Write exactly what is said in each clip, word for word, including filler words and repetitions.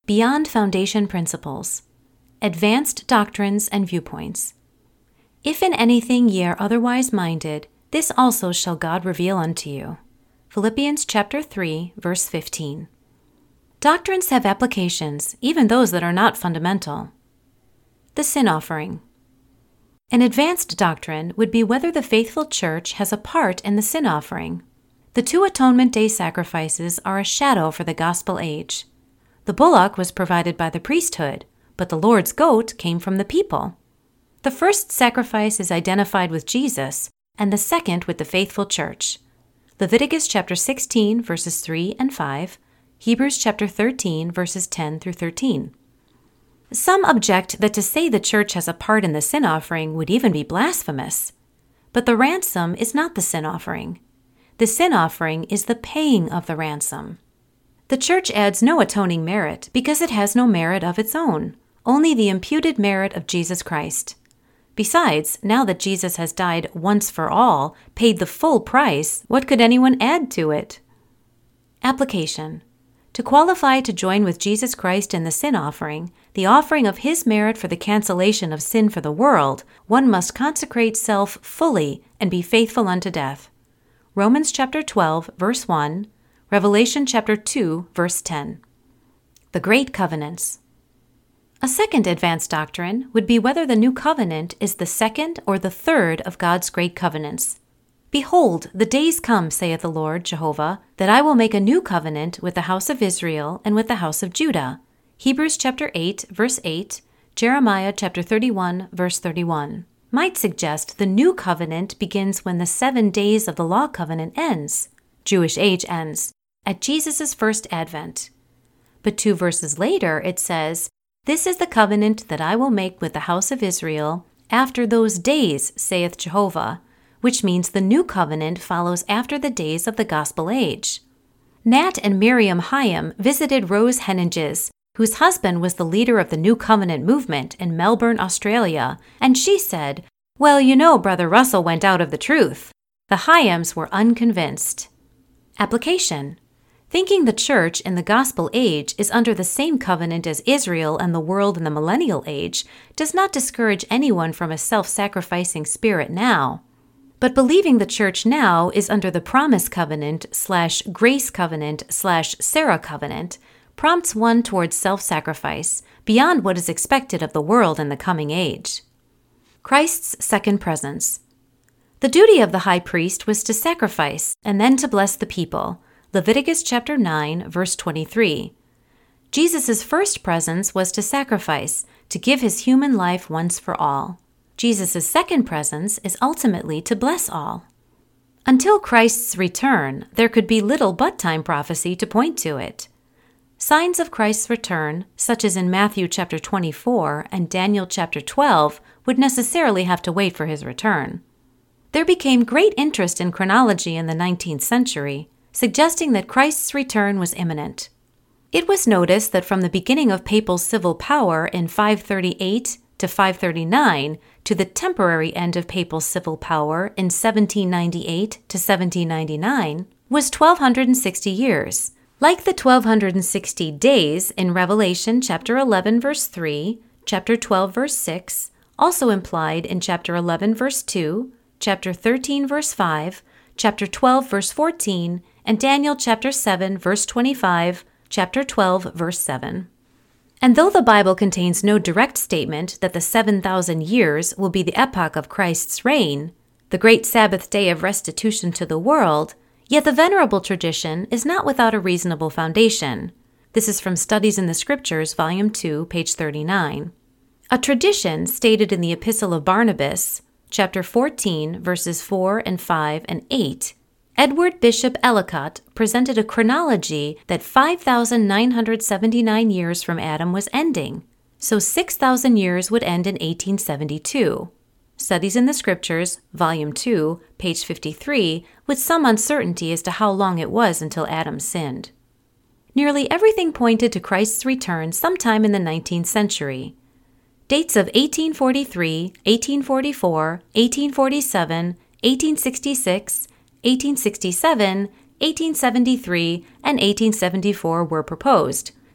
Beyond Foundation Principles, Advanced Doctrines and Viewpoints. If in anything ye are otherwise minded, this also shall God reveal unto you. Philippians chapter three, verse fifteen. Doctrines have applications, even those that are not fundamental. The sin offering. An advanced doctrine would be whether the faithful church has a part in the sin offering. The two Atonement Day sacrifices are a shadow for the gospel age. The bullock was provided by the priesthood, but the Lord's goat came from the people. The first sacrifice is identified with Jesus, and the second with the faithful church. Leviticus chapter sixteen, verses three and five, Hebrews chapter thirteen, verses ten through thirteen. Some object that to say the church has a part in the sin offering would even be blasphemous. But the ransom is not the sin offering. The sin offering is the paying of the ransom. The church adds no atoning merit because it has no merit of its own, only the imputed merit of Jesus Christ. Besides, now that Jesus has died once for all, paid the full price, what could anyone add to it? Application. To qualify to join with Jesus Christ in the sin offering, the offering of His merit for the cancellation of sin for the world, one must consecrate self fully and be faithful unto death. Romans chapter twelve, verse one, Revelation chapter two, verse ten. The Great Covenants. A second advanced doctrine would be whether the new covenant is the second or the third of God's great covenants. Behold, the days come, saith the Lord Jehovah, that I will make a new covenant with the house of Israel and with the house of Judah. Hebrews chapter eight, verse eight, Jeremiah chapter thirty-one, verse thirty-one. Might suggest the new covenant begins when the seven days of the law covenant ends. Jewish age ends, at Jesus' first advent. But two verses later it says, This is the covenant that I will make with the house of Israel after those days, saith Jehovah, which means the new covenant follows after the days of the gospel age. Nat and Miriam Hyam visited Rose Henninges, whose husband was the leader of the New Covenant movement in Melbourne, Australia, and she said, Well, you know Brother Russell went out of the truth. The Hyams were unconvinced. Application. Thinking the church in the gospel age is under the same covenant as Israel and the world in the millennial age does not discourage anyone from a self-sacrificing spirit now. But believing the church now is under the promise covenant slash grace covenant slash Sarah covenant prompts one towards self-sacrifice beyond what is expected of the world in the coming age. Christ's second presence. The duty of the high priest was to sacrifice and then to bless the people. Leviticus chapter nine, verse twenty-three. Jesus' first presence was to sacrifice, to give his human life once for all. Jesus' second presence is ultimately to bless all. Until Christ's return, there could be little but time prophecy to point to it. Signs of Christ's return, such as in Matthew chapter twenty-four and Daniel chapter twelve, would necessarily have to wait for his return. There became great interest in chronology in the nineteenth century, suggesting that Christ's return was imminent. It was noticed that from the beginning of papal civil power in five thirty-eight to five thirty-nine to the temporary end of papal civil power in seventeen ninety-eight to seventeen ninety-nine was twelve sixty years. Like the twelve sixty days in Revelation chapter eleven verse three, chapter twelve verse six, also implied in chapter eleven verse two, chapter thirteen verse five, chapter twelve verse fourteen, and Daniel chapter seven verse twenty-five, chapter twelve verse seven. And though the Bible contains no direct statement that the seven thousand years will be the epoch of Christ's reign, the great Sabbath day of restitution to the world, yet the venerable tradition is not without a reasonable foundation. This is from Studies in the Scriptures, Volume two, page thirty-nine. A tradition stated in the Epistle of Barnabas, chapter fourteen, verses four and five and eight, Edward Bishop Ellicott presented a chronology that five thousand nine hundred seventy-nine years from Adam was ending, so six thousand years would end in eighteen seventy-two. Studies in the Scriptures, Volume two, page fifty-three, with some uncertainty as to how long it was until Adam sinned. Nearly everything pointed to Christ's return sometime in the nineteenth century. Dates of eighteen forty-three, eighteen forty-four, eighteen forty-seven, eighteen sixty-six, eighteen sixty-seven, eighteen seventy-three, and eighteen seventy-four were proposed,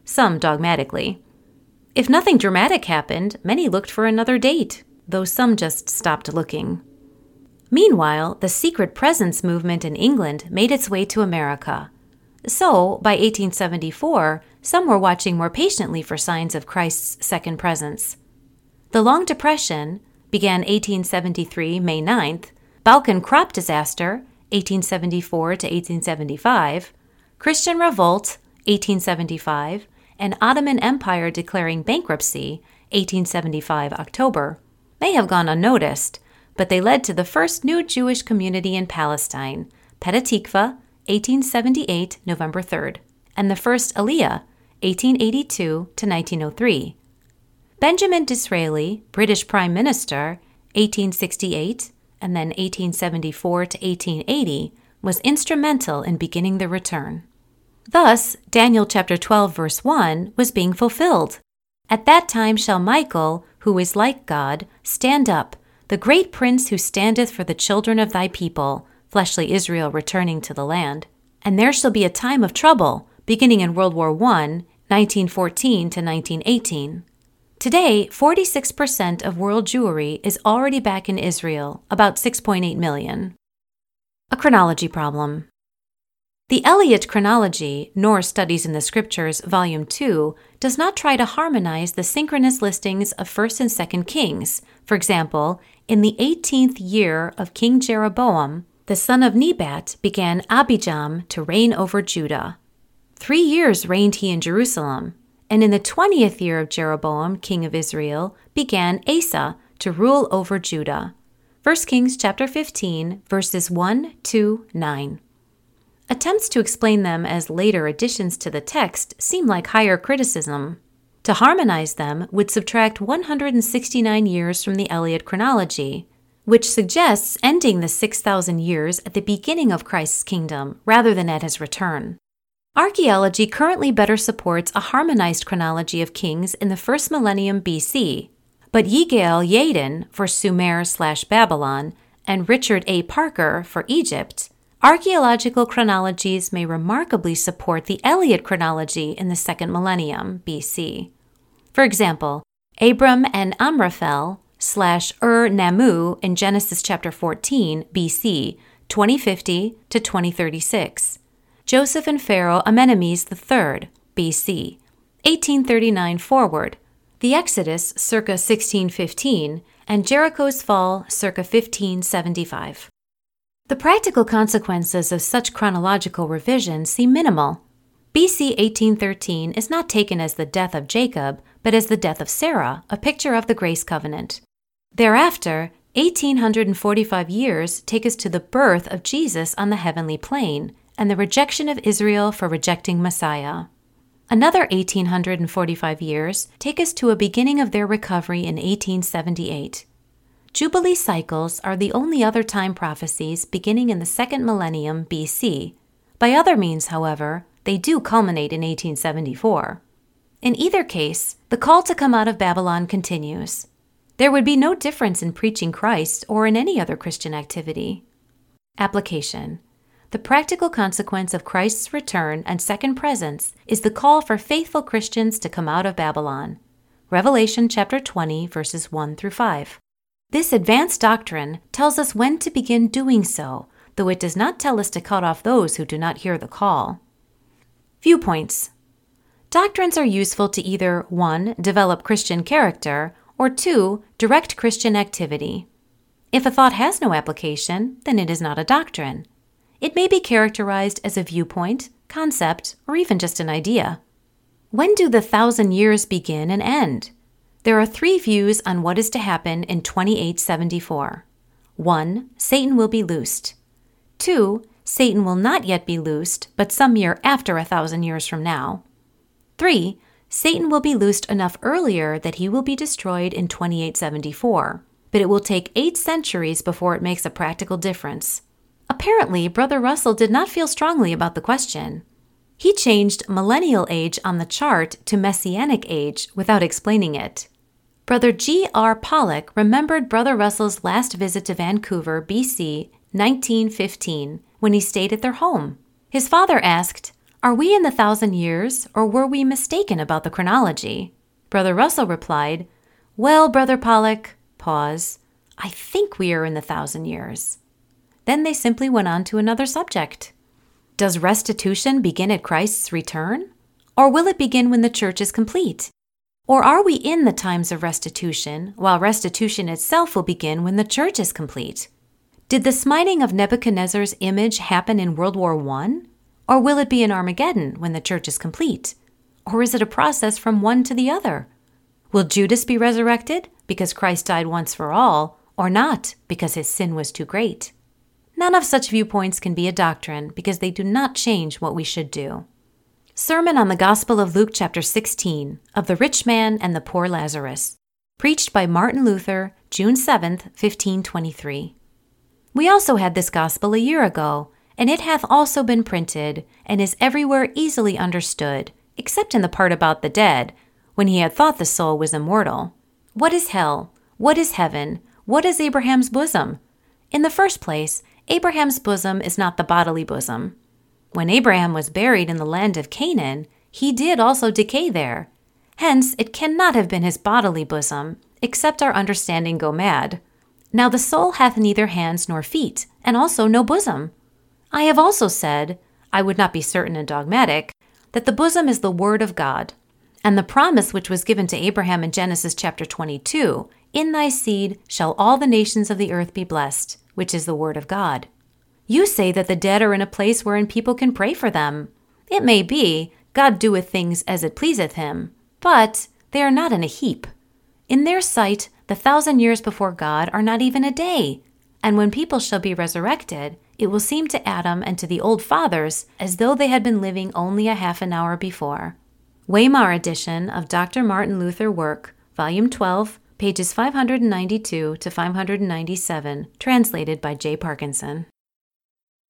some dogmatically. If nothing dramatic happened, many looked for another date, though some just stopped looking. Meanwhile, the Secret Presence movement in England made its way to America. So, by eighteen seventy-four, some were watching more patiently for signs of Christ's second presence. The Long Depression began eighteen seventy-three, May ninth, Balkan crop disaster, eighteen seventy-four to eighteen seventy-five, Christian revolt, eighteen seventy-five, and Ottoman Empire declaring bankruptcy, eighteen seventy-five, October, may have gone unnoticed, but they led to the first new Jewish community in Palestine, Petah Tikva, eighteen seventy-eight, November third, and the first Aliyah, eighteen eighty-two to nineteen oh three. Benjamin Disraeli, British Prime Minister, eighteen sixty-eight, and then eighteen seventy-four to eighteen eighty, was instrumental in beginning the return. Thus, Daniel chapter twelve, verse one was being fulfilled. At that time shall Michael, who is like God, stand up, the great prince who standeth for the children of thy people, fleshly Israel returning to the land. And there shall be a time of trouble, beginning in World War One, nineteen fourteen to nineteen eighteen. Today, forty-six percent of world Jewry is already back in Israel, about six point eight million. A chronology problem. The Eliot Chronology, nor Studies in the Scriptures, Volume two, does not try to harmonize the synchronous listings of First and Second Kings. For example, in the eighteenth year of King Jeroboam, the son of Nebat began Abijam to reign over Judah. Three years reigned he in Jerusalem, and in the twentieth year of Jeroboam, king of Israel, began Asa to rule over Judah. First Kings chapter fifteen, verses one, two, nine. Attempts to explain them as later additions to the text seem like higher criticism. To harmonize them would subtract one hundred sixty-nine years from the Eliot Chronology, which suggests ending the six thousand years at the beginning of Christ's kingdom rather than at his return. Archaeology currently better supports a harmonized chronology of kings in the first millennium B C, but Yigael Yadin for Sumer slash Babylon and Richard A. Parker for Egypt, archaeological chronologies may remarkably support the Eliot chronology in the second millennium B C. For example, Abram and Amraphel slash Ur-Nammu in Genesis chapter fourteen B C, twenty fifty to twenty thirty-six. Joseph and Pharaoh Amenemhes the third B C, eighteen thirty-nine forward. The Exodus circa sixteen fifteen and Jericho's fall circa fifteen seventy-five. The practical consequences of such chronological revision seem minimal. B C eighteen thirteen is not taken as the death of Jacob, but as the death of Sarah, a picture of the grace covenant. Thereafter, eighteen forty-five years take us to the birth of Jesus on the heavenly plain and the rejection of Israel for rejecting Messiah. Another eighteen forty-five years take us to a beginning of their recovery in eighteen seventy-eight. Jubilee cycles are the only other time prophecies beginning in the second millennium B C. By other means, however, they do culminate in eighteen seventy-four. In either case, the call to come out of Babylon continues. There would be no difference in preaching Christ or in any other Christian activity. Application. The practical consequence of Christ's return and second presence is the call for faithful Christians to come out of Babylon. Revelation chapter twenty, verses one through five. This advanced doctrine tells us when to begin doing so, though it does not tell us to cut off those who do not hear the call. Viewpoints. Doctrines are useful to either one develop Christian character, or two direct Christian activity. If a thought has no application, then it is not a doctrine. It may be characterized as a viewpoint, concept, or even just an idea. When do the thousand years begin and end? There are three views on what is to happen in twenty-eight seventy-four. One, Satan will be loosed. Two, Satan will not yet be loosed, but some year after a thousand years from now. Three, Satan will be loosed enough earlier that he will be destroyed in twenty-eight seventy-four, but it will take eight centuries before it makes a practical difference. Apparently, Brother Russell did not feel strongly about the question. He changed millennial age on the chart to messianic age without explaining it. Brother G R Pollock remembered Brother Russell's last visit to Vancouver, B C, nineteen fifteen, when he stayed at their home. His father asked, Are we in the thousand years, or were we mistaken about the chronology? Brother Russell replied, Well, Brother Pollock, pause, I think we are in the thousand years. Then they simply went on to another subject. Does restitution begin at Christ's return? Or will it begin when the church is complete? Or are we in the times of restitution, while restitution itself will begin when the church is complete? Did the smiting of Nebuchadnezzar's image happen in World War One? Or will it be in Armageddon when the church is complete? Or is it a process from one to the other? Will Judas be resurrected because Christ died once for all, or not because his sin was too great? None of such viewpoints can be a doctrine because they do not change what we should do. Sermon on the Gospel of Luke chapter sixteen of the Rich Man and the Poor Lazarus, preached by Martin Luther, June seventh, fifteen twenty-three. We also had this gospel a year ago, and it hath also been printed, and is everywhere easily understood, except in the part about the dead, when he had thought the soul was immortal. What is hell? What is heaven? What is Abraham's bosom? In the first place, Abraham's bosom is not the bodily bosom. When Abraham was buried in the land of Canaan, he did also decay there. Hence, it cannot have been his bodily bosom, except our understanding go mad. Now the soul hath neither hands nor feet, and also no bosom. I have also said, I would not be certain and dogmatic, that the bosom is the word of God, and the promise which was given to Abraham in Genesis chapter twenty-two, In thy seed shall all the nations of the earth be blessed, which is the word of God. You say that the dead are in a place wherein people can pray for them. It may be, God doeth things as it pleaseth him, but they are not in a heap. In their sight, the thousand years before God are not even a day, and when people shall be resurrected, it will seem to Adam and to the old fathers as though they had been living only a half an hour before. Weimar edition of Doctor Martin Luther Work, Volume twelve, pages five hundred ninety-two to five hundred ninety-seven, translated by J. Parkinson.